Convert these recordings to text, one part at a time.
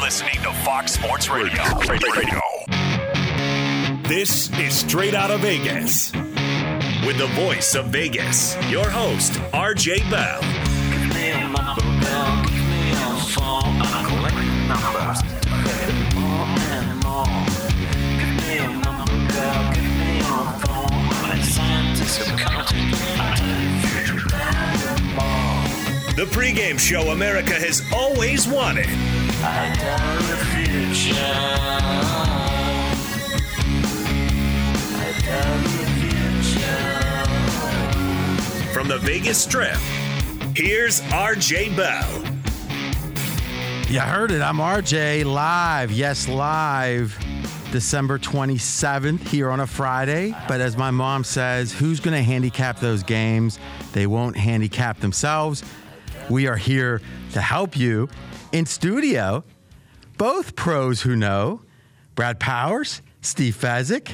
listening to Fox Sports Radio. This is Straight Out of Vegas. With the voice of Vegas, your host, RJ Bell. Give me a number, girl. Give me a phone. I collect numbers. More and more. Give me a number, girl. Give me a phone. I'm a scientist of counting. I future more. The pregame show America has always wanted. I tell the future. I tell the future. From the Vegas Strip, here's RJ Bell. You heard it. I'm RJ live. Yes, live. December 27th here on a Friday. But as my mom says, who's going to handicap those games? They won't handicap themselves. We are here to help you. In studio, both pros who know, Brad Powers, Steve Fezzik.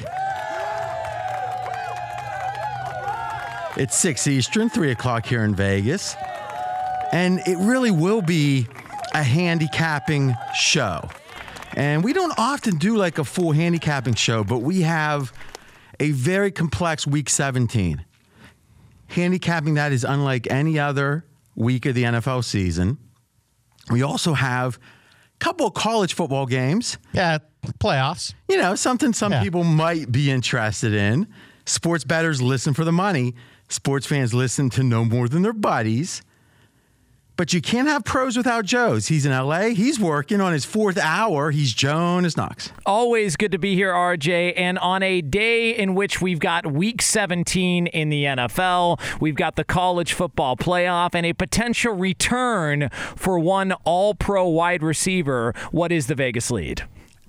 It's 6 Eastern, 3 o'clock here in Vegas. And it really will be a handicapping show. And we don't often do like a full handicapping show, but we have a very complex Week 17. Handicapping that is unlike any other week of the NFL season. We also have a couple of college football games. Yeah, playoffs. You know, something some people might be interested in. Sports bettors listen for the money. Sports fans listen to no more than their buddies. But you can't have pros without Joes. He's in L.A. He's working on his 4th hour. He's Jonas Knox. Always good to be here, RJ. And on a day in which we've got Week 17 in the NFL, we've got the college football playoff, and a potential return for one all-pro wide receiver. What is the Vegas lead?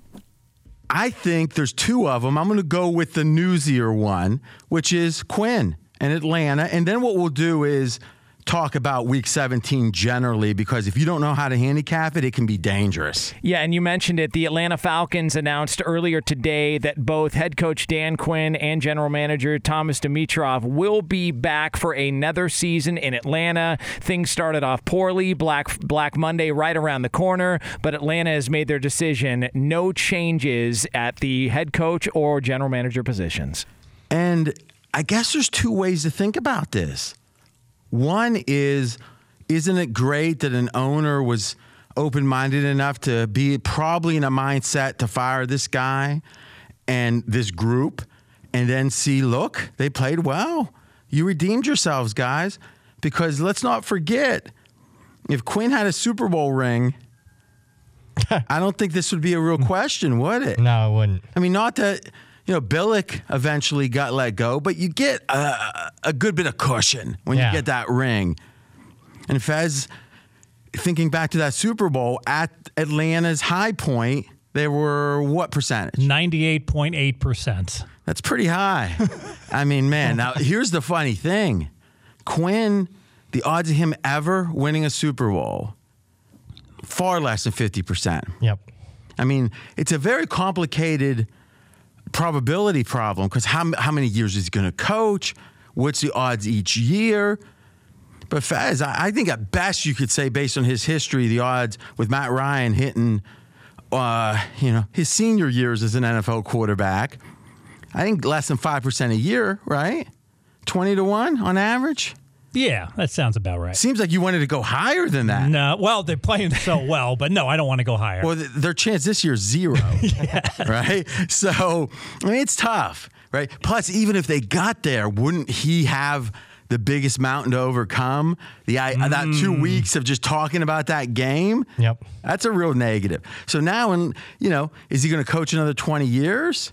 I think there's two of them. I'm going to go with the newsier one, which is Quinn and Atlanta. And then what we'll do is talk about Week 17 generally, because if you don't know how to handicap it, it can be dangerous. Yeah, and you mentioned it. The Atlanta Falcons announced earlier today that both head coach Dan Quinn and general manager Thomas Dimitroff will be back for another season in Atlanta. Things started off poorly, Black Monday right around the corner, but Atlanta has made their decision. No changes at the head coach or general manager positions. And I guess there's two ways to think about this. One is, isn't it great that an owner was open-minded enough to be probably in a mindset to fire this guy and this group and then see, look, they played well. You redeemed yourselves, guys. Because let's not forget, if Quinn had a Super Bowl ring, I don't think this would be a real question, would it? No, it wouldn't. I mean, not that... You know, Billick eventually got let go, but you get a good bit of cushion when you get that ring. And Fez, thinking back to that Super Bowl, at Atlanta's high point, they were what percentage? 98.8%. That's pretty high. I mean, man, now here's the funny thing. Quinn, the odds of him ever winning a Super Bowl, far less than 50%. Yep. I mean, it's a very complicated probability problem, because how many years is he going to coach? What's the odds each year? But Fez, I think at best you could say, based on his history, the odds with Matt Ryan hitting, his senior years as an NFL quarterback, I think less than 5% a year, right? 20-1 on average. Yeah, that sounds about right. Seems like you wanted to go higher than that. No, well, they're playing so well, but no, I don't want to go higher. Well, their chance this year is 0, right? So, I mean, it's tough, right? Plus, even if they got there, wouldn't he have the biggest mountain to overcome? That 2 weeks of just talking about that game? Yep. That's a real negative. So now, is he going to coach another 20 years?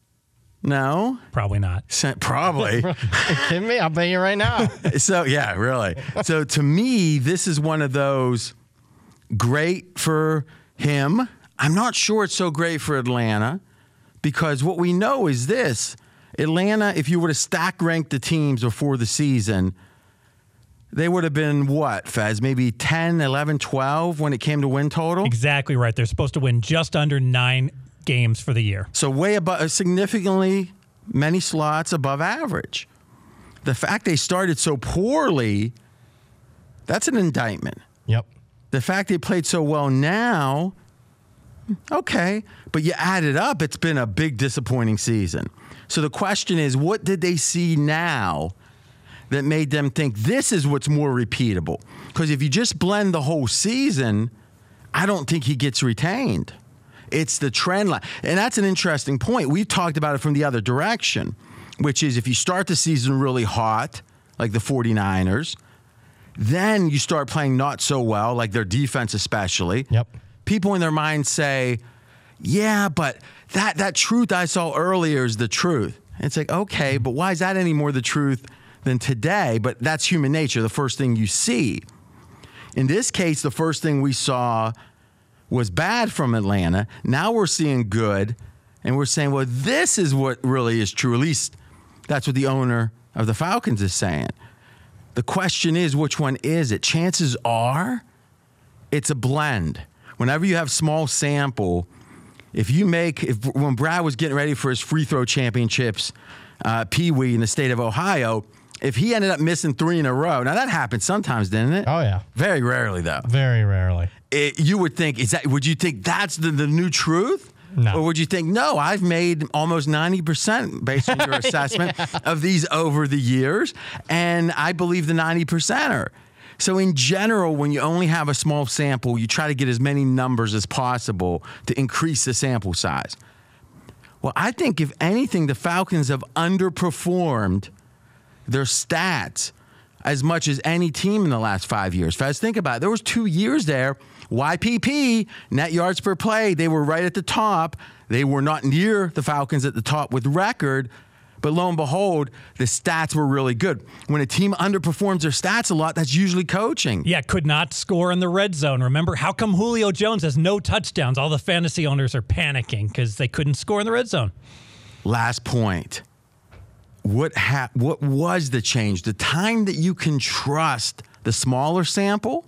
No. Probably not. Probably. Are you kidding me? I'll bet you right now. So, yeah, really. So, to me, this is one of those great for him. I'm not sure it's so great for Atlanta, because what we know is this. Atlanta, if you were to stack rank the teams before the season, they would have been what, Fez? Maybe 10, 11, 12 when it came to win total? Exactly right. They're supposed to win just under 9 games for the year. So way above, significantly many slots above average. The fact they started so poorly, that's an indictment. Yep. The fact they played so well now, Okay, but you add it up, it's been a big disappointing season. So the question is, what did they see now that made them think this is what's more repeatable? Because if you just blend the whole season, I don't think he gets retained. It's the trend line. And that's an interesting point. We've talked about it from the other direction, which is if you start the season really hot, like the 49ers, then you start playing not so well, like their defense especially. Yep. People in their minds say, yeah, but that truth I saw earlier is the truth. And it's like, okay, but why is that any more the truth than today? But that's human nature, the first thing you see. In this case, the first thing we saw was bad from Atlanta. Now we're seeing good, and we're saying, well, this is what really is true. At least that's what the owner of the Falcons is saying. The question is, which one is it? Chances are it's a blend. Whenever you have small sample, when Brad was getting ready for his free throw championships, Pee Wee in the state of Ohio, if he ended up missing 3 in a row, now that happens sometimes, didn't it? Oh, yeah. Very rarely, though. Very rarely. You would think, would you think that's the new truth? No. Or would you think, no, I've made almost 90% based on your assessment of these over the years, and I believe the 90%er. So in general, when you only have a small sample, you try to get as many numbers as possible to increase the sample size. Well, I think if anything, the Falcons have underperformed their stats as much as any team in the last 5 years. Faz, think about it. There was 2 years there. YPP, net yards per play, they were right at the top. They were not near the Falcons at the top with record, but lo and behold, the stats were really good. When a team underperforms their stats a lot, that's usually coaching. Yeah, could not score in the red zone. Remember, how come Julio Jones has no touchdowns? All the fantasy owners are panicking because they couldn't score in the red zone. Last point. What was the change? The time that you can trust the smaller sample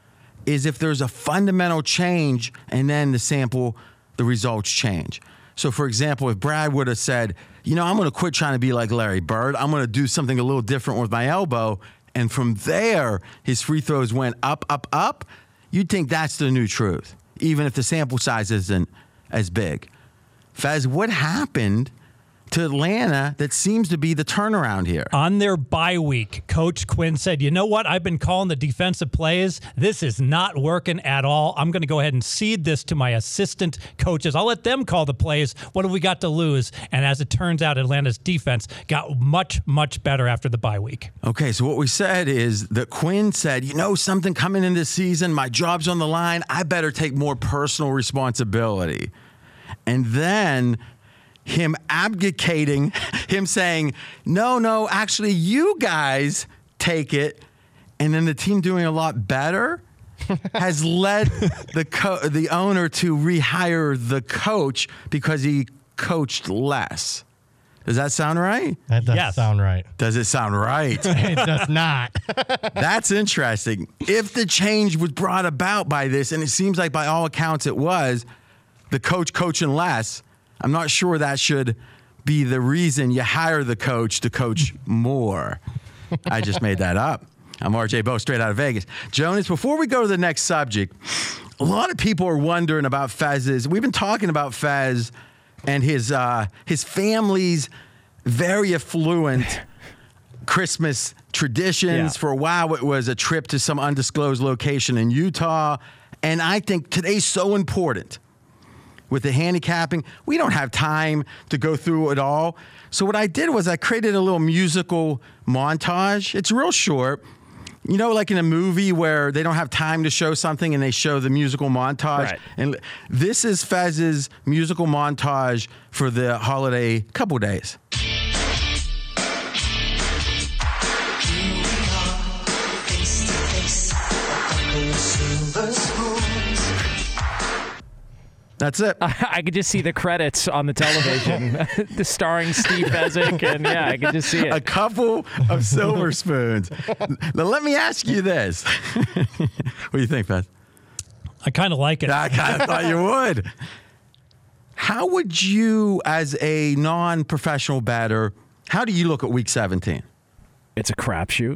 is if there's a fundamental change and then the results change. So, for example, if Brad would have said, I'm going to quit trying to be like Larry Bird. I'm going to do something a little different with my elbow. And from there, his free throws went up, up, up. You'd think that's the new truth, even if the sample size isn't as big. Fez, what happened to Atlanta that seems to be the turnaround here? On their bye week, Coach Quinn said, you know what? I've been calling the defensive plays. This is not working at all. I'm going to go ahead and cede this to my assistant coaches. I'll let them call the plays. What have we got to lose? And as it turns out, Atlanta's defense got much, much better after the bye week. Okay, so what we said is that Quinn said, something coming in this season, my job's on the line. I better take more personal responsibility. And then him abdicating, him saying, no, actually, you guys take it, and then the team doing a lot better has led the owner to rehire the coach because he coached less. Does that sound right? That does sound right. Does it sound right? It does not. That's interesting. If the change was brought about by this, and it seems like by all accounts it was, the coach coaching less, I'm not sure that should be the reason you hire the coach to coach more. I just made that up. I'm RJ Bo, straight out of Vegas. Jonas, before we go to the next subject, a lot of people are wondering about Fez's. We've been talking about Fez and his family's very affluent Christmas traditions. Yeah. For a while, it was a trip to some undisclosed location in Utah. And I think today's so important. With the handicapping, we don't have time to go through it all. So what I did was I created a little musical montage. It's real short. Like in a movie where they don't have time to show something and they show the musical montage. Right. And this is Fez's musical montage for the holiday couple days. That's it. I could just see the credits on the television, the starring Steve Fezzik, and I could just see it. A couple of silver spoons. Now, let me ask you this. What do you think, Fez? I kind of like it. I kind of thought you would. How would you, as a non-professional bettor, how do you look at Week 17? It's a crapshoot.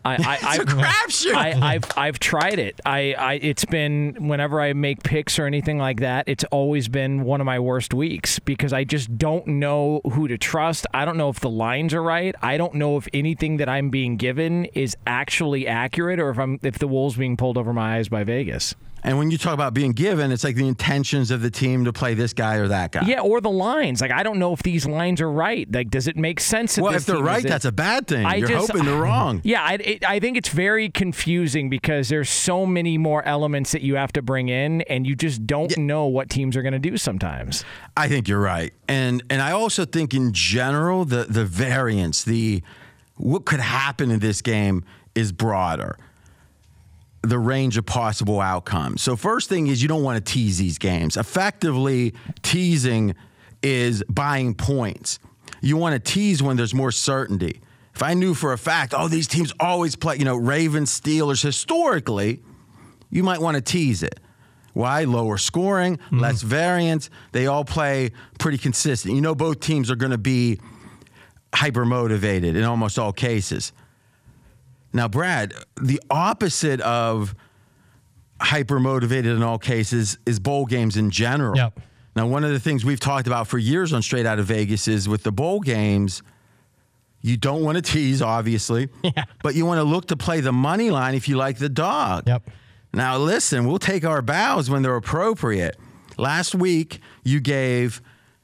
It's a crapshoot. I've tried it. It's been whenever I make picks or anything like that, it's always been one of my worst weeks because I just don't know who to trust. I don't know if the lines are right. I don't know if anything that I'm being given is actually accurate or if the wool's being pulled over my eyes by Vegas. And when you talk about being given, it's like the intentions of the team to play this guy or that guy. Yeah, or the lines. Like, I don't know if these lines are right. Like, does it make sense? Well, if they're right, that's a bad thing. You're hoping they're wrong. Yeah, I think it's very confusing because there's so many more elements that you have to bring in, and you just don't know what teams are going to do sometimes. I think you're right. And I also think in general, the variance, what could happen in this game is broader. The range of possible outcomes. So first thing is you don't want to tease these games. Effectively, teasing is buying points. You want to tease when there's more certainty. If I knew for a fact, these teams always play, Ravens, Steelers, historically, you might want to tease it. Why? Lower scoring, less variance. They all play pretty consistent. Both teams are going to be hyper-motivated in almost all cases. Now, Brad, the opposite of hyper-motivated in all cases is bowl games in general. Yep. Now, one of the things we've talked about for years on Straight Out of Vegas is with the bowl games, you don't want to tease, obviously, but you want to look to play the money line if you like the dog. Yep. Now, listen, we'll take our bows when they're appropriate. Last week, you gave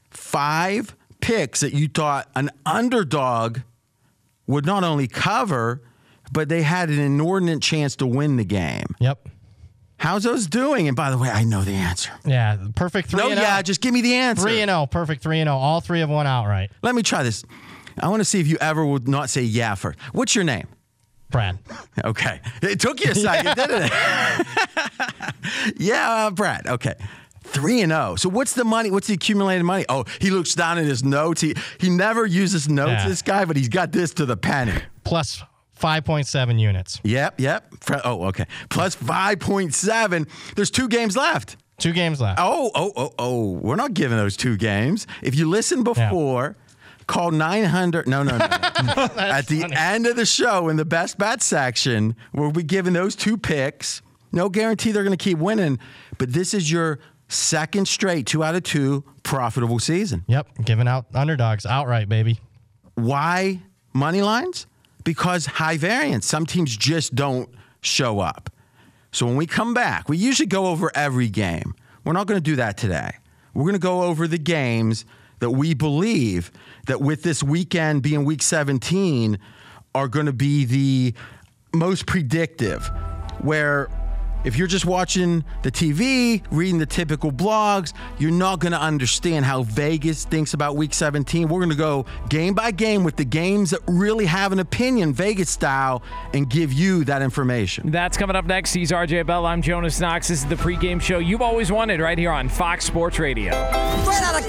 5 picks that you thought an underdog would not only cover, but they had an inordinate chance to win the game. Yep. How's those doing? And by the way, I know the answer. Yeah, perfect 3-0. Just give me the answer. 3-0, perfect 3-0. All 3 have won outright. Let me try this. I want to see if you ever would not say yeah first. What's your name? Brad. Okay. It took you a second, didn't it? Brad. Okay. 3-0. So what's the money? What's the accumulated money? Oh, he looks down at his notes. He never uses notes, this guy, but he's got this to the penny. Plus 5.7 units. Yep. Oh, okay. Plus 5.7. There's 2 games left. 2 games left. Oh. We're not giving those 2 games. If you listened before, call 900. No. At the end of the show in the best bet section, we'll be giving those 2 picks. No guarantee they're going to keep winning, but this is your second straight 2 out of 2 profitable season. Yep. Giving out underdogs outright, baby. Why money lines? Because high variance. Some teams just don't show up. So when we come back, we usually go over every game. We're not going to do that today. We're going to go over the games that we believe that with this weekend being week 17 are going to be the most predictive, where if you're just watching the TV, reading the typical blogs, you're not going to understand how Vegas thinks about Week 17. We're going to go game by game with the games that really have an opinion, Vegas style, and give you that information. That's coming up next. He's RJ Bell. I'm Jonas Knox. This is the pregame show you've always wanted right here on Fox Sports Radio. Straight out of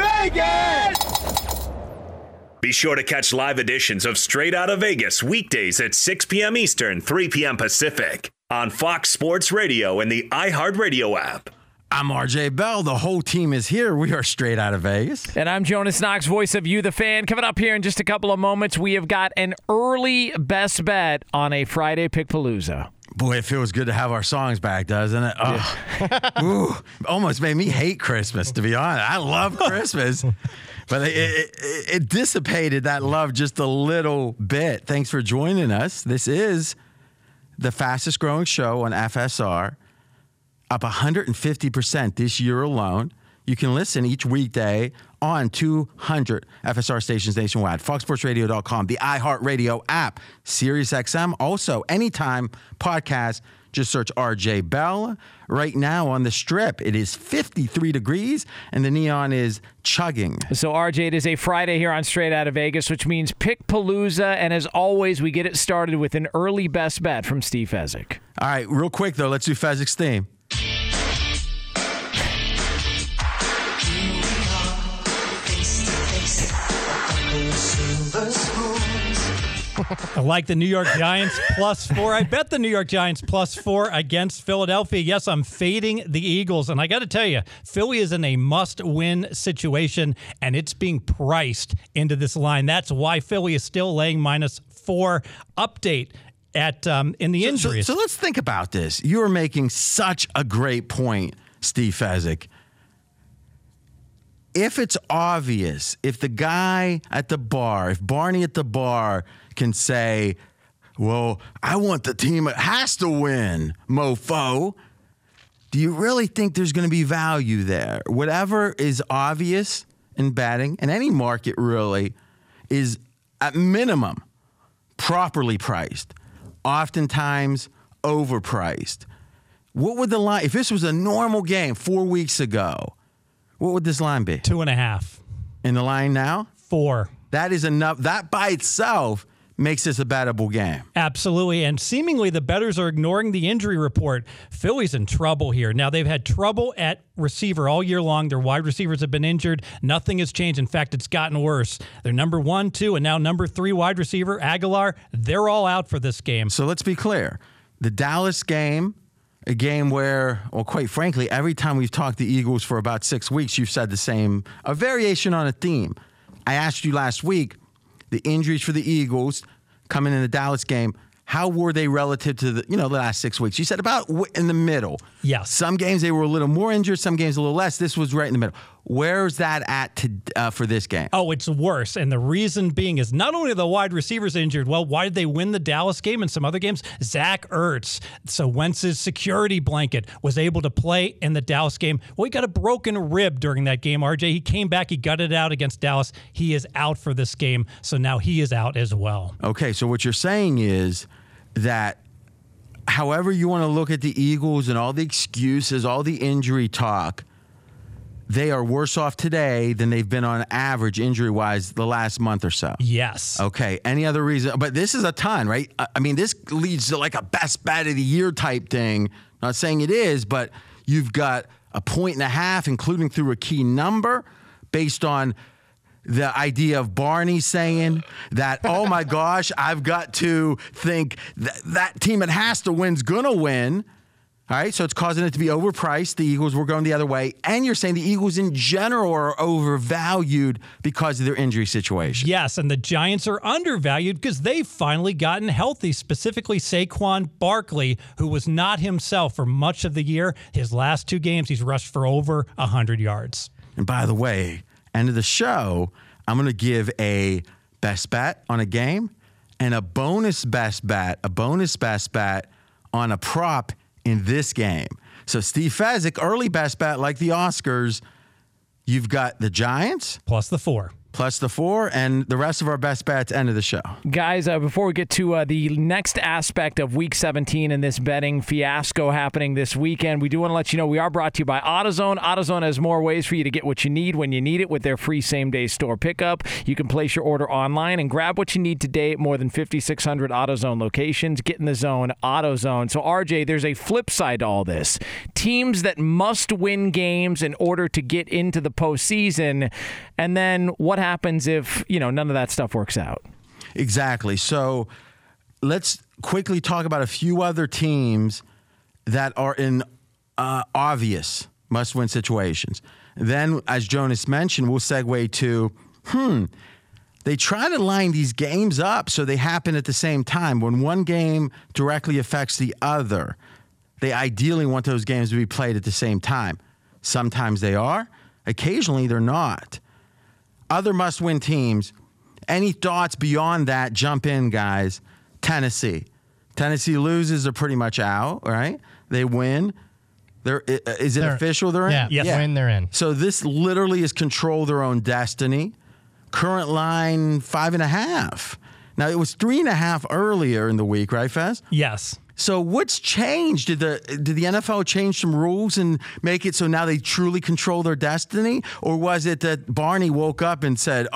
Vegas! Be sure to catch live editions of Straight Out of Vegas weekdays at 6 p.m. Eastern, 3 p.m. Pacific on Fox Sports Radio and the iHeartRadio app. I'm RJ Bell. The whole team is here. We are Straight Out of Vegas. And I'm Jonas Knox, voice of You, the fan. Coming up here in just a couple of moments, we have got an early best bet on a Friday Pickpalooza. Boy, it feels good to have our songs back, doesn't it? Oh. Ooh, almost made me hate Christmas, to be honest. I love Christmas, but it dissipated that love just a little bit. Thanks for joining us. This is the fastest growing show on FSR, up 150% this year alone. You can listen each weekday on 200 FSR stations nationwide, foxsportsradio.com, the iHeartRadio app, SiriusXM. Also, anytime podcast, just search RJ Bell. Right now on the Strip, it is 53 degrees, and the neon is chugging. So, RJ, it is a Friday here on Straight Out of Vegas, which means Pickpalooza, and as always, we get it started with an early best bet from Steve Fezzik. All right, real quick, though, let's do Fezzik's theme. I like the New York Giants +4. I bet the New York Giants +4 against Philadelphia. Yes, I'm fading the Eagles. And I got to tell you, Philly is in a must-win situation, and it's being priced into this line. That's why Philly is still laying -4. Update. in the injuries. So let's think about this. You are making such a great point, Steve Fezzik. If it's obvious, if the guy at the bar, if Barney at the bar can say, well, I want the team that has to win, mofo, do you really think there's going to be value there? Whatever is obvious in betting, and any market really, is at minimum properly priced, oftentimes overpriced. What would the line, if this was a normal game 4 weeks ago, what would this line be? 2.5. In the line now? 4. That is enough. That by itself makes this a bettable game. Absolutely. And seemingly the bettors are ignoring the injury report. Philly's in trouble here. Now, they've had trouble at receiver all year long. Their wide receivers have been injured. Nothing has changed. In fact, it's gotten worse. Their number 1, 2, and now number 3 wide receiver, Aguilar, they're all out for this game. So let's be clear. The Dallas game, a game where, well, quite frankly, every time we've talked the Eagles for about 6 weeks, you've said the same, a variation on a theme. I asked you last week, the injuries for the Eagles coming in the Dallas game, how were they relative to the last 6 weeks? You said about in the middle. Yes. Some games they were a little more injured, some games a little less. This was right in the middle. Where's that at for this game? Oh, it's worse. And the reason being is not only are the wide receivers injured, well, why did they win the Dallas game and some other games? Zach Ertz, so Wentz's security blanket, was able to play in the Dallas game. Well, he got a broken rib during that game, RJ. He came back, he gutted it out against Dallas. He is out for this game, so now he is out as well. Okay, so what you're saying is that however you want to look at the Eagles and all the excuses, all the injury talk, they are worse off today than they've been on average injury-wise the last month or so. Yes. Okay, any other reason? But this is a ton, right? I mean, this leads to like a best bet of the year type thing. Not saying it is, but you've got 1.5 points, including through a key number, based on the idea of Barney saying that, oh my gosh, I've got to think that team that has to win's going to win. All right, so it's causing it to be overpriced. The Eagles were going the other way. And you're saying the Eagles in general are overvalued because of their injury situation. Yes, and the Giants are undervalued because they've finally gotten healthy, specifically Saquon Barkley, who was not himself for much of the year. His last 2 games, he's rushed for over 100 yards. And by the way, end of the show, I'm going to give a best bet on a game and a bonus best bet on a prop in this game. So Steve Fezzik, early best bet like the Oscars, you've got the Giants. Plus the 4. Plus the 4, and the rest of our best bets end of the show. Guys, before we get to the next aspect of Week 17 and this betting fiasco happening this weekend, we do want to let you know we are brought to you by AutoZone. AutoZone has more ways for you to get what you need when you need it with their free same-day store pickup. You can place your order online and grab what you need today at more than 5,600 AutoZone locations. Get in the zone, AutoZone. So, RJ, there's a flip side to all this. Teams that must win games in order to get into the postseason, and then what happens if, none of that stuff works out? Exactly. So let's quickly talk about a few other teams that are in obvious must-win situations. Then, as Jonas mentioned, we'll segue to, they try to line these games up so they happen at the same time. When one game directly affects the other, they ideally want those games to be played at the same time. Sometimes they are. Occasionally, they're not. Other must-win teams, any thoughts beyond that, jump in, guys. Tennessee loses, they're pretty much out, right? They win. Is it official they're in? Yeah, yes. Win, they're in. So this literally is control their own destiny. Current line, 5.5. Now, it was 3.5 earlier in the week, right, Fez? Yes. So what's changed? Did the NFL change some rules and make it so now they truly control their destiny? Or was it that Barney woke up and said,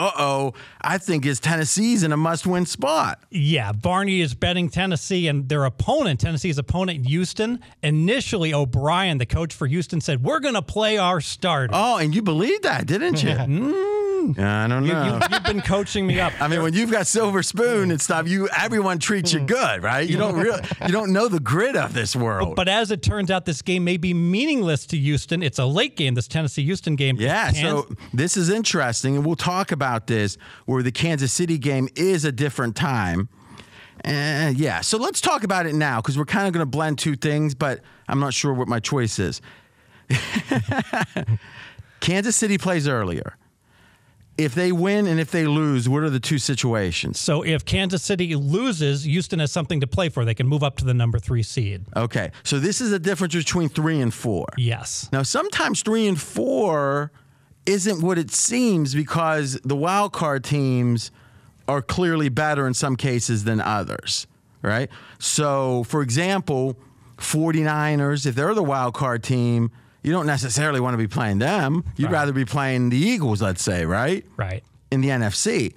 I think it's Tennessee's in a must-win spot? Yeah, Barney is betting Tennessee, and their opponent, Tennessee's opponent, Houston. Initially, O'Brien, the coach for Houston, said, we're going to play our starter. Oh, and you believed that, didn't you? I don't know. You've been coaching me up. I mean, when you've got silver spoon and stuff, everyone treats you good, right? You don't know the grit of this world. But as it turns out, this game may be meaningless to Houston. It's a late game, this Tennessee-Houston game. Yeah, so this is interesting, and we'll talk about this, where the Kansas City game is a different time. Yeah, so let's talk about it now because we're kind of going to blend two things, but I'm not sure what my choice is. Kansas City plays earlier. If they win and if they lose, what are the two situations? So if Kansas City loses, Houston has something to play for. They can move up to the number 3 seed. Okay, so this is the difference between 3 and 4. Yes. Now, sometimes 3 and 4 isn't what it seems because the wild card teams are clearly better in some cases than others, right? So, for example, 49ers, if they're the wild card team, you don't necessarily want to be playing them. You'd rather be playing the Eagles, let's say, right? Right. In the NFC.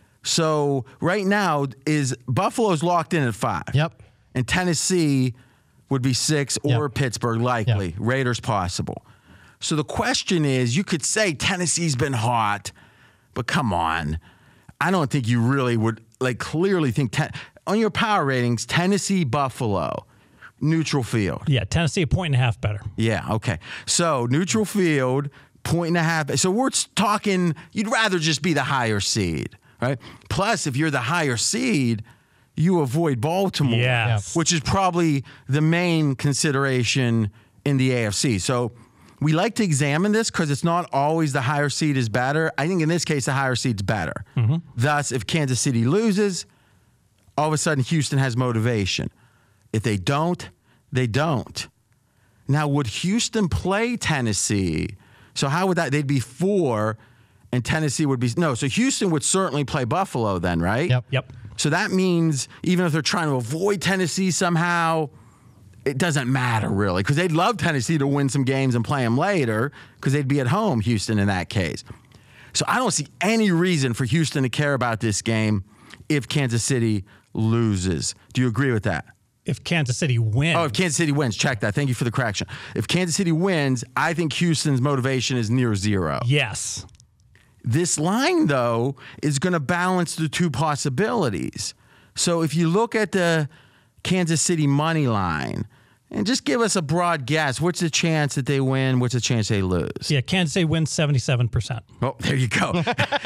So right now is Buffalo's locked in at 5. Yep. And Tennessee would be 6 or Yep. Pittsburgh likely. Yep. Raiders possible. So the question is, you could say Tennessee's been hot, but come on. I don't think you really would clearly think on your power ratings, Tennessee, Buffalo, neutral field. Yeah, Tennessee 1.5 better. Yeah, okay. So neutral field, 1.5. So we're talking, you'd rather just be the higher seed, right? Plus, if you're the higher seed, you avoid Baltimore, Yes. which is probably the main consideration in the AFC. So we like to examine this because it's not always the higher seed is better. I think in this case, the higher seed's better. Thus, if Kansas City loses, all of a sudden Houston has motivation. If they don't, they don't. Now, would Houston play Tennessee? So how would that? They'd be 4, and Tennessee would be no. So Houston would certainly play Buffalo then, right? Yep. So that means even if they're trying to avoid Tennessee somehow, it doesn't matter really because they'd love Tennessee to win some games and play them later because they'd be at home, Houston, in that case. So I don't see any reason for Houston to care about this game if Kansas City loses. Do you agree with that? If Kansas City wins. Oh, if Kansas City wins, check that. Thank you for the correction. If Kansas City wins, I think Houston's motivation is near 0. Yes. This line, though, is going to balance the two possibilities. So if you look at the Kansas City money line, and just give us a broad guess, what's the chance that they win? What's the chance they lose? Yeah, Kansas City wins 77%. Oh, there you go.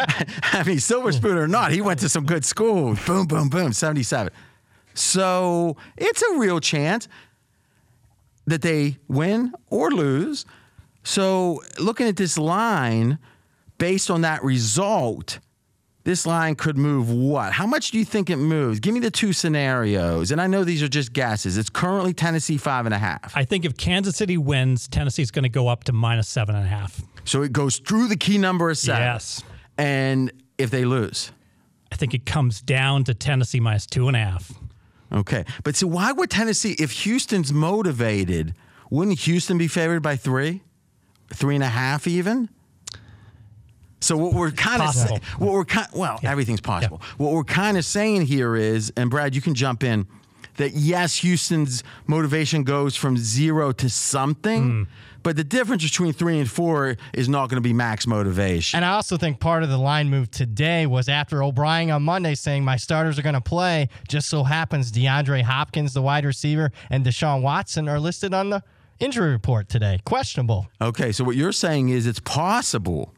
I mean, Silver Spoon or not, he went to some good schools. Boom, boom, boom, 77. So it's a real chance that they win or lose. So looking at this line, based on that result, this line could move what? How much do you think it moves? Give me the two scenarios. And I know these are just guesses. It's currently Tennessee 5.5. I think if Kansas City wins, Tennessee's going to go up to -7.5. So it goes through the key number of 7. Yes. And if they lose? I think it comes down to Tennessee -2.5. Okay. But so why would Tennessee, if Houston's motivated, wouldn't Houston be favored by 3? 3.5 even? So what we're kind of saying, everything's possible. What we're kind of saying here is, and Brad, you can jump in, that yes, Houston's motivation goes from 0 to something, but the difference between 3 and 4 is not going to be max motivation. And I also think part of the line move today was after O'Brien on Monday saying my starters are going to play. Just so happens DeAndre Hopkins, the wide receiver, and Deshaun Watson are listed on the injury report today. Questionable. Okay, so what you're saying is it's possible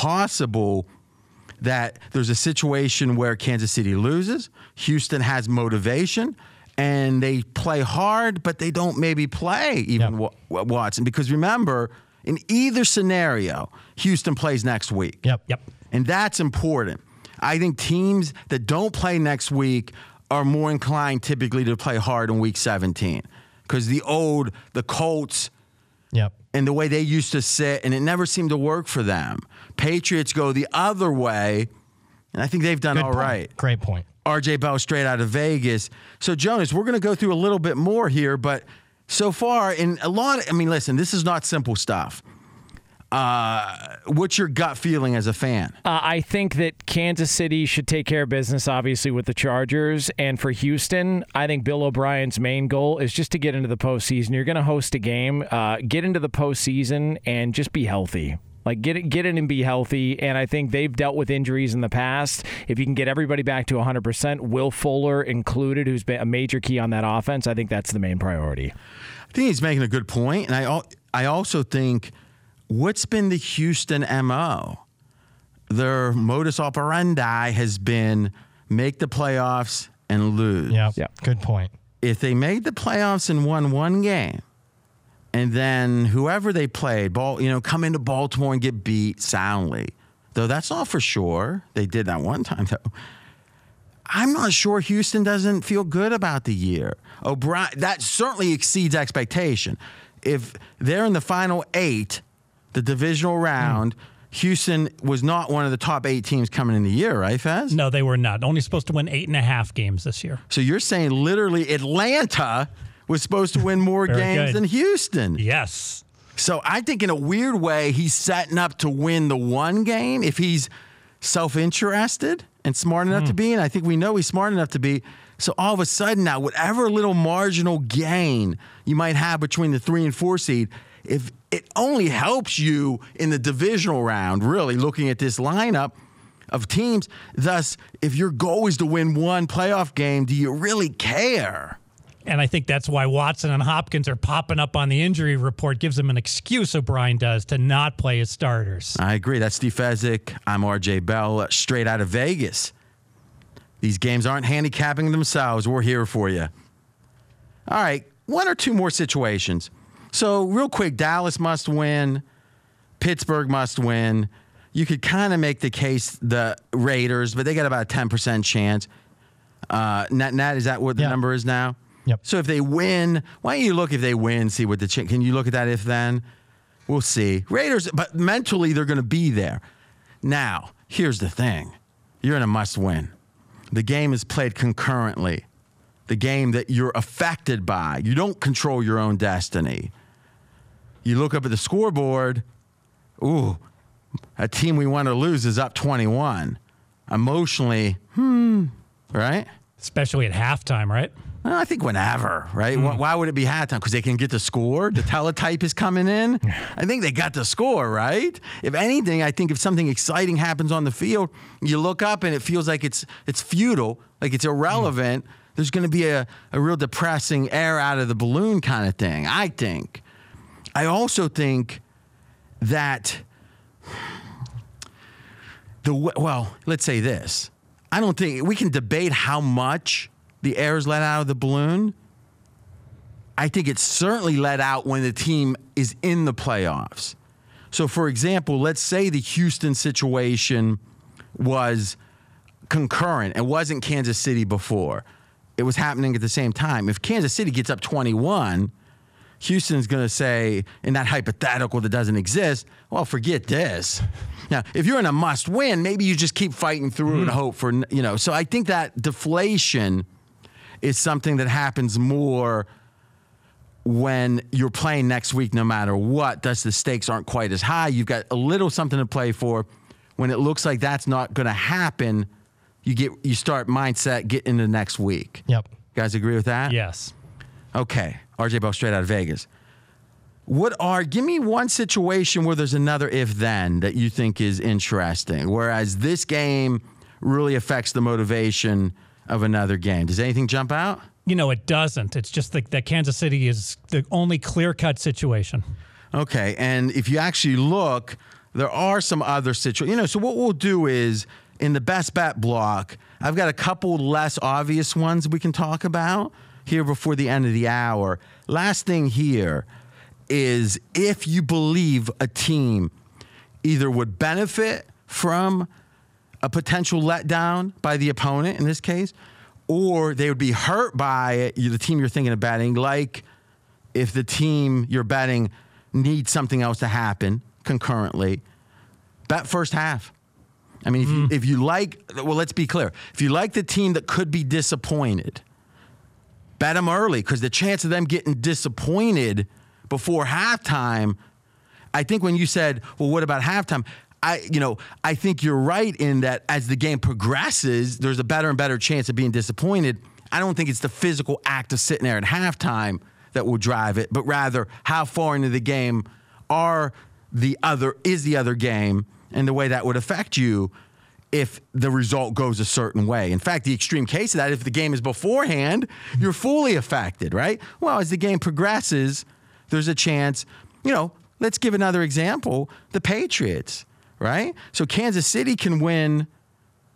that there's a situation where Kansas City loses, Houston has motivation, and they play hard, but they don't maybe play even Watson. Because remember, in either scenario, Houston plays next week. Yep. And that's important. I think teams that don't play next week are more inclined typically to play hard in week 17. Because the Colts, and the way they used to sit, and it never seemed to work for them. Patriots go the other way, and I think they've done all right. Great point. R.J. Bell straight out of Vegas. So, Jonas, we're going to go through a little bit more here, but so far, listen, this is not simple stuff. What's your gut feeling as a fan? I think that Kansas City should take care of business, obviously, with the Chargers. And for Houston, I think Bill O'Brien's main goal is just to get into the postseason. You're going to host a game, get into the postseason, and just be healthy. Like, get in and be healthy. And I think they've dealt with injuries in the past. If you can get everybody back to 100%, Will Fuller included, who's been a major key on that offense, I think that's the main priority. I think he's making a good point. And I also think, what's been the Houston MO? Their modus operandi has been make the playoffs and lose. Yep. Good point. If they made the playoffs and won one game, and then whoever they played, come into Baltimore and get beat soundly, though that's not for sure. They did that one time, though. I'm not sure Houston doesn't feel good about the year. O'Brien, that certainly exceeds expectation. If they're in the final 8, the divisional round, Houston was not one of the top 8 teams coming in the year, right, Fez? No, they were not. Only supposed to win 8.5 games this year. So you're saying literally Atlanta was supposed to win more games than Houston. Yes. So I think in a weird way, he's setting up to win the one game if he's self-interested and smart enough to be. And I think we know he's smart enough to be. So all of a sudden now, whatever little marginal gain you might have between the 3 and 4 seed, if it only helps you in the divisional round, really looking at this lineup of teams. Thus, if your goal is to win one playoff game, do you really care? And I think that's why Watson and Hopkins are popping up on the injury report. Gives them an excuse, O'Brien does, to not play his starters. I agree. That's Steve Fezzik. I'm RJ Bell, straight out of Vegas. These games aren't handicapping themselves. We're here for you. All right, 1 or 2 more situations. So real quick, Dallas must win. Pittsburgh must win. You could kind of make the case the Raiders, but they got about a 10% chance. Net, is that what the number is now? Yep. So if they win, why don't you look if they win, see what can you look at that if then? We'll see. Raiders, but mentally they're going to be there. Now, here's the thing. You're in a must win. The game is played concurrently. The game that you're affected by. You don't control your own destiny. You look up at the scoreboard, ooh, a team we want to lose is up 21. Emotionally, right? Especially at halftime, right? Well, I think whenever, right? Why would it be halftime? Because they can get the score? The teletype is coming in? I think they got the score, right? If anything, I think if something exciting happens on the field, you look up and it feels like it's futile, like it's irrelevant. There's going to be a real depressing air out of the balloon kind of thing, I think. I also think that let's say this. I don't think we can debate how much the air is let out of the balloon. I think it's certainly let out when the team is in the playoffs. So, for example, let's say the Houston situation was concurrent. It wasn't Kansas City before. It was happening at the same time. If Kansas City gets up 21, Houston's going to say, in that hypothetical that doesn't exist, well, forget this. Now, if you're in a must win, maybe you just keep fighting through and hope for, So I think that deflation is something that happens more when you're playing next week no matter what. Thus, the stakes aren't quite as high. You've got a little something to play for. When it looks like that's not going to happen, you start mindset getting into next week. Yep. You guys agree with that? Yes. Okay. RJ Bell, straight out of Vegas. Give me one situation where there's another if-then that you think is interesting, whereas this game really affects the motivation of another game. Does anything jump out? It doesn't. It's just that Kansas City is the only clear-cut situation. Okay, and if you actually look, there are some other situations. So what we'll do is, in the best bet block, I've got a couple less obvious ones we can talk about here before the end of the hour. Last thing here is if you believe a team either would benefit from a potential letdown by the opponent in this case, or they would be hurt by it, the team you're thinking of betting, like if the team you're betting needs something else to happen concurrently, bet first half. I mean, if you let's be clear. If you like the team that could be disappointed, bet them early, because the chance of them getting disappointed before halftime, I think when you said, well, what about halftime? I think you're right in that as the game progresses, there's a better and better chance of being disappointed. I don't think it's the physical act of sitting there at halftime that will drive it, but rather how far into the game is the other game, and the way that would affect you if the result goes a certain way. In fact, the extreme case of that, if the game is beforehand, you're fully affected, right? Well, as the game progresses, there's a chance, let's give another example, the Patriots, right? So Kansas City can win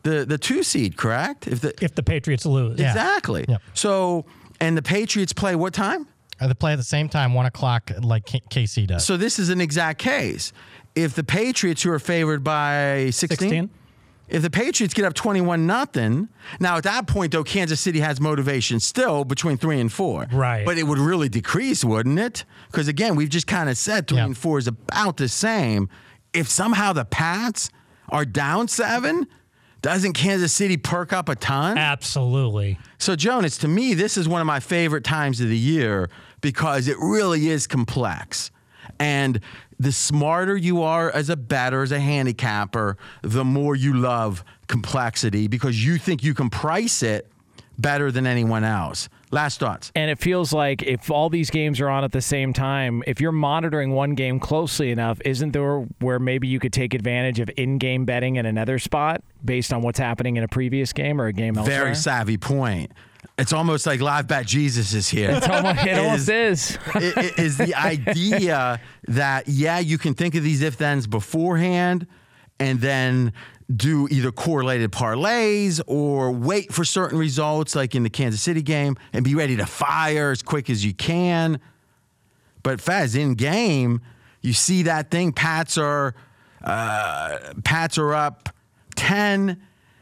the 2 seed, correct? If the Patriots lose. Yeah. Exactly. Yep. So, and the Patriots play what time? They play at the same time, 1 o'clock, like KC does. So this is an exact case. If the Patriots, who are favored by 16? If the Patriots get up 21-0, now at that point, though, Kansas City has motivation still between 3 and 4. Right. But it would really decrease, wouldn't it? Because, again, we've just kind of said 3 and 4 is about the same. If somehow the Pats are down 7, doesn't Kansas City perk up a ton? Absolutely. So, Jonas, to me, this is one of my favorite times of the year because it really is complex. And the smarter you are as a bettor, as a handicapper, the more you love complexity because you think you can price it better than anyone else. Last thoughts. And it feels like if all these games are on at the same time, if you're monitoring one game closely enough, isn't there where maybe you could take advantage of in-game betting in another spot based on what's happening in a previous game or a game elsewhere? Very savvy point. It's almost like Live Bet Jesus is here. It almost is. It is the idea that, yeah, you can think of these if-thens beforehand and then do either correlated parlays or wait for certain results like in the Kansas City game and be ready to fire as quick as you can. But Faz, in game, you see that thing. Pats are up 10.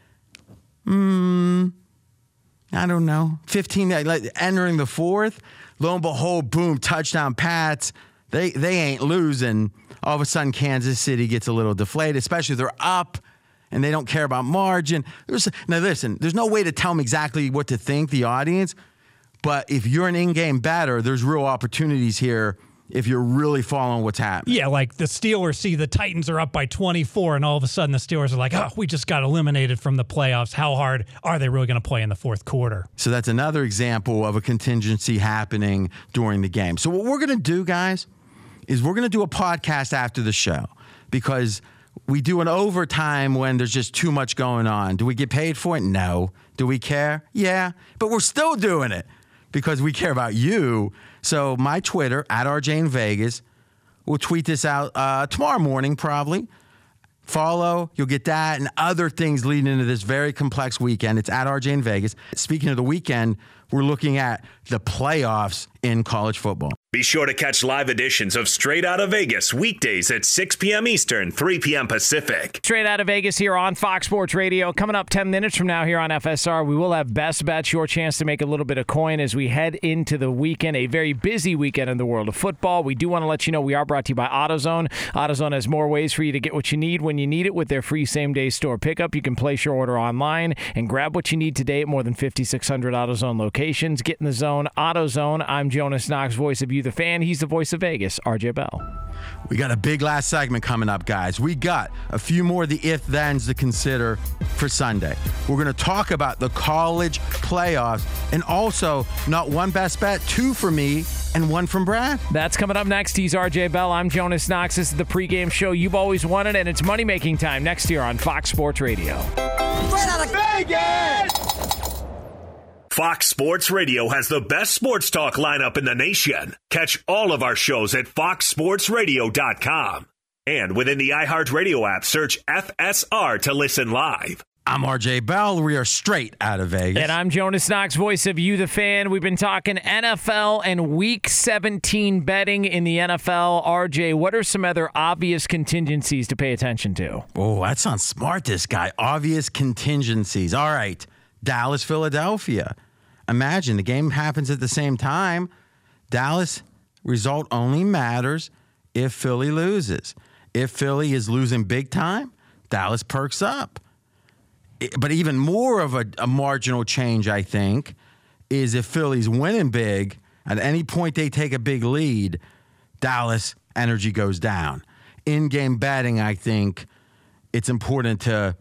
I don't know, 15, like entering the 4th. Lo and behold, boom, touchdown Pats. They ain't losing. All of a sudden, Kansas City gets a little deflated, especially if they're up and they don't care about margin. Now, listen, there's no way to tell them exactly what to think, the audience. But if you're an in-game bettor, there's real opportunities here if you're really following what's happening. Yeah, like the Steelers see the Titans are up by 24, and all of a sudden the Steelers are like, oh, we just got eliminated from the playoffs. How hard are they really going to play in the fourth quarter? So that's another example of a contingency happening during the game. So what we're going to do, guys, is we're going to do a podcast after the show because we do an overtime when there's just too much going on. Do we get paid for it? No. Do we care? Yeah. But we're still doing it because we care about you. So my Twitter, @RJinVegas, we'll tweet this out tomorrow morning probably. Follow, you'll get that and other things leading into this very complex weekend. It's @RJinVegas. Speaking of the weekend, we're looking at the playoffs in college football. Be sure to catch live editions of Straight Outta Vegas weekdays at 6 p.m. Eastern, 3 p.m. Pacific. Straight Out of Vegas here on Fox Sports Radio. Coming up 10 minutes from now here on FSR, we will have Best Bets, your chance to make a little bit of coin as we head into the weekend, a very busy weekend in the world of football. We do want to let you know we are brought to you by AutoZone. AutoZone has more ways for you to get what you need when you need it with their free same-day store pickup. You can place your order online and grab what you need today at more than 5,600 AutoZone locations. Get in the zone. AutoZone. I'm Jonas Knox, voice of you, the fan. He's the voice of Vegas, RJ Bell. We got a big last segment coming up, guys. We got a few more of the if-thens to consider for Sunday. We're going to talk about the college playoffs and also not one best bet, 2 for me and 1 from Brad. That's coming up next. He's RJ Bell. I'm Jonas Knox. This is the pregame show you've always wanted, and it's money-making time next year on Fox Sports Radio. Straight out of Vegas! Fox Sports Radio has the best sports talk lineup in the nation. Catch all of our shows at foxsportsradio.com. And within the iHeartRadio app, search FSR to listen live. I'm RJ Bell. We are straight out of Vegas. And I'm Jonas Knox, voice of you, the fan. We've been talking NFL and Week 17 betting in the NFL. RJ, what are some other obvious contingencies to pay attention to? Oh, that sounds smart, this guy. Obvious contingencies. All right. Dallas, Philadelphia. Imagine the game happens at the same time. Dallas result only matters if Philly loses. If Philly is losing big time, Dallas perks up. But even more of a marginal change, I think, is if Philly's winning big, at any point they take a big lead, Dallas energy goes down. In-game betting, I think it's important to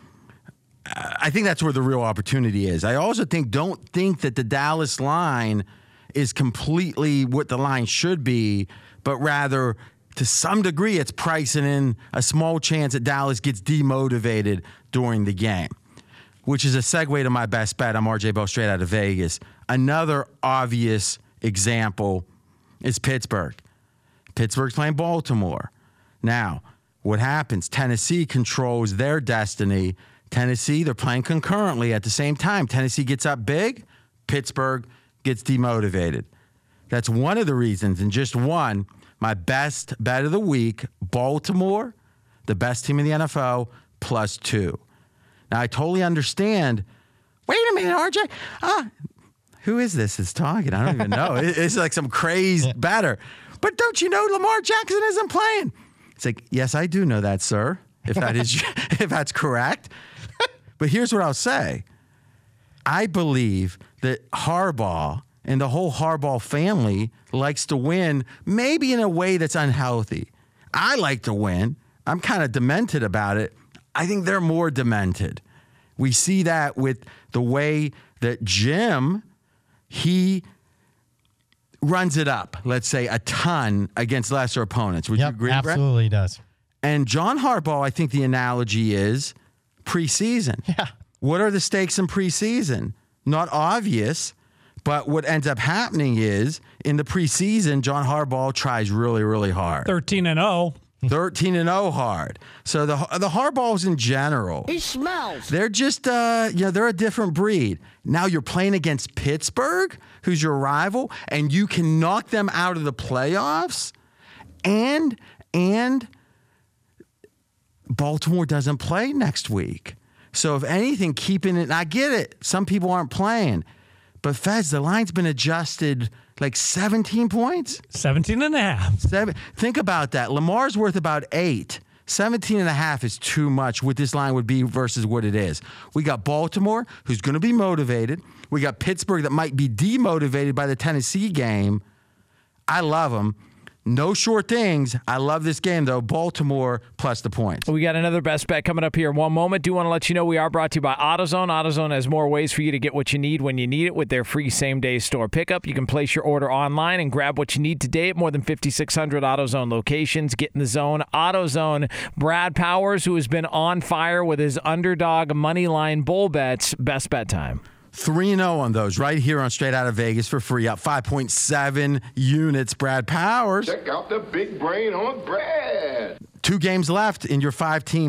I think that's where the real opportunity is. I also don't think that the Dallas line is completely what the line should be, but rather to some degree it's pricing in a small chance that Dallas gets demotivated during the game, which is a segue to my best bet. I'm RJ Bell, straight out of Vegas. Another obvious example is Pittsburgh. Pittsburgh's playing Baltimore. Now, what happens? Tennessee controls their destiny. Tennessee, they're playing concurrently at the same time. Tennessee gets up big, Pittsburgh gets demotivated. That's one of the reasons, and just one, my best bet of the week, Baltimore, the best team in the NFL, +2. Now, I totally understand. Wait a minute, RJ. Who is this that's talking? I don't even know. It's like some crazy batter. But don't you know Lamar Jackson isn't playing? It's like, yes, I do know that, sir, if that is if that's correct. But here's what I'll say. I believe that Harbaugh and the whole Harbaugh family likes to win, maybe in a way that's unhealthy. I like to win. I'm kind of demented about it. I think they're more demented. We see that with the way that Jim, he runs it up, let's say, a ton against lesser opponents. Would you agree, Brett? Absolutely does. And John Harbaugh, I think the analogy is preseason. Yeah. What are the stakes in preseason? Not obvious, but what ends up happening is in the preseason, John Harbaugh tries really, really hard. 13-0. 13-0 hard. So the Harbaughs in general, He smells. they're just, they're a different breed. Now you're playing against Pittsburgh, who's your rival, and you can knock them out of the playoffs, and Baltimore doesn't play next week. So if anything, keeping it, and I get it, some people aren't playing, but Fez, the line's been adjusted like 17 points. 17.5. Think about that. Lamar's worth about 8. 17.5 is too much what this line would be versus what it is. We got Baltimore, who's going to be motivated. We got Pittsburgh that might be demotivated by the Tennessee game. I love them. No short things. I love this game, though. Baltimore plus the points. We got another best bet coming up here in one moment. Do want to let you know we are brought to you by AutoZone. AutoZone has more ways for you to get what you need when you need it with their free same-day store pickup. You can place your order online and grab what you need today at more than 5,600 AutoZone locations. Get in the zone. AutoZone. Brad Powers, who has been on fire with his underdog moneyline bull bets. Best bet time. 3-0 on those right here on Straight Out of Vegas for free. Up 5.7 units. Brad Powers. Check out the big brain on Brad. 2 games left in your 5-team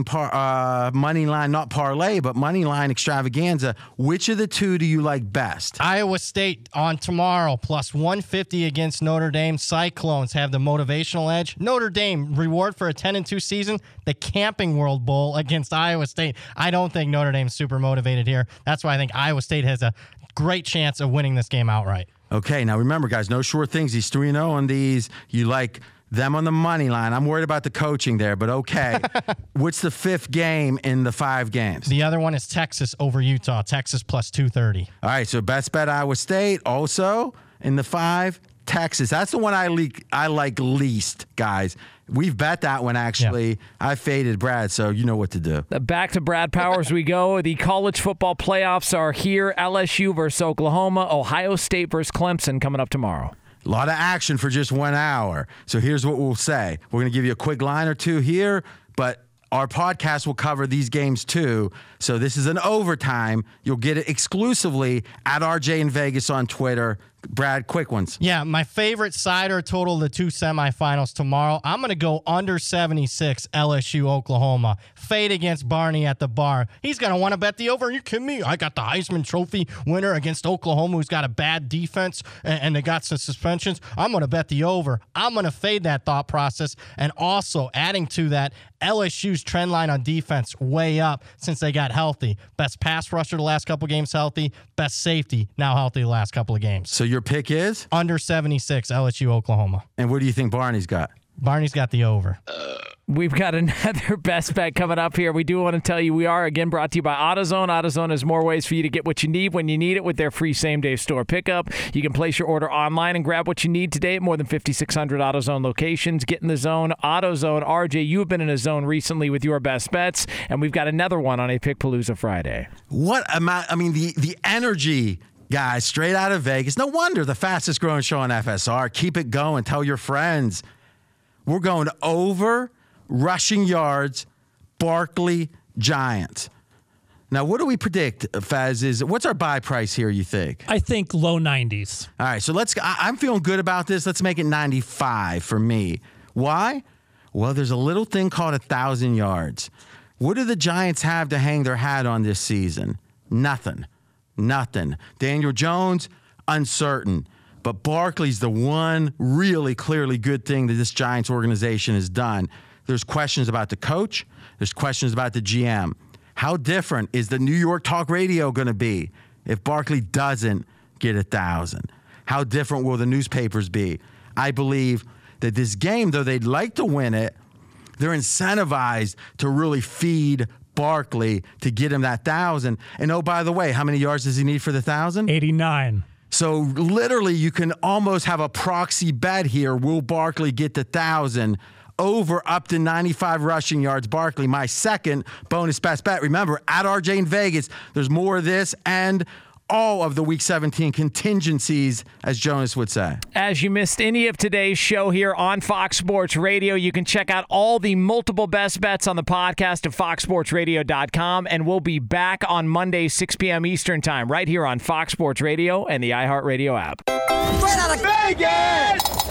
money line, not parlay, but money line extravaganza. Which of the two do you like best? Iowa State on tomorrow, plus 150 against Notre Dame. Cyclones have the motivational edge. Notre Dame, reward for a 10-2 season, the Camping World Bowl against Iowa State. I don't think Notre Dame's super motivated here. That's why I think Iowa State has a great chance of winning this game outright. Okay, now remember, guys, no short things. He's 3-0 on these. You like them on the money line. I'm worried about the coaching there, but okay. What's the 5th game in the 5 games? The other one is Texas over Utah. Texas plus 230. All right, so best bet Iowa State. Also in the 5, Texas. That's the one I like least, guys. We've bet that one, actually. Yeah. I faded Brad, so you know what to do. Back to Brad Powers we go. The college football playoffs are here. LSU versus Oklahoma. Ohio State versus Clemson coming up tomorrow. A lot of action for just 1 hour. So here's what we'll say. We're going to give you a quick line or two here, but our podcast will cover these games too. So this is an overtime. You'll get it exclusively at RJ in Vegas on Twitter. Brad, quick ones. Yeah, my favorite sider total of the 2 semifinals tomorrow. I'm going to go under 76 LSU Oklahoma. Fade against Barney at the bar. He's going to want to bet the over. Are you kidding me? I got the Heisman Trophy winner against Oklahoma who's got a bad defense and they got some suspensions. I'm going to bet the over. I'm going to fade that thought process. And also adding to that, LSU's trend line on defense way up since they got healthy. Best pass rusher the last couple games healthy. Best safety now healthy the last couple of games. So your pick is? Under 76, LSU, Oklahoma. And what do you think Barney's got? Barney's got the over. We've got another best bet coming up here. We do want to tell you we are, again, brought to you by AutoZone. AutoZone has more ways for you to get what you need when you need it with their free same-day store pickup. You can place your order online and grab what you need today at more than 5,600 AutoZone locations. Get in the zone. AutoZone. RJ, you have been in a zone recently with your best bets, and we've got another one on a Pickpalooza Friday. What amount? I mean, the energy, guys, straight out of Vegas. No wonder the fastest growing show on FSR. Keep it going. Tell your friends. We're going over rushing yards, Barkley Giants. Now, what do we predict, Faz? What's our buy price here, you think? I think low 90s. All right, so I'm feeling good about this. Let's make it 95 for me. Why? Well, there's a little thing called 1,000 yards. What do the Giants have to hang their hat on this season? Nothing. Daniel Jones, uncertain. But Barkley's the one really clearly good thing that this Giants organization has done. There's questions about the coach. There's questions about the GM. How different is the New York talk radio going to be if Barkley doesn't get 1,000? How different will the newspapers be? I believe that this game, though they'd like to win it, they're incentivized to really feed Barkley to get him that 1,000. And oh, by the way, how many yards does he need for the 1,000? 89. So literally you can almost have a proxy bet here. Will Barkley get the 1,000 over up to 95 rushing yards? Barkley, my second bonus best bet. Remember, at RJ in Vegas, there's more of this and all of the Week 17 contingencies, as Jonas would say. As you missed any of today's show here on Fox Sports Radio, you can check out all the multiple best bets on the podcast at foxsportsradio.com, and we'll be back on Monday, 6 p.m. Eastern Time, right here on Fox Sports Radio and the iHeartRadio app. Straight out of Vegas!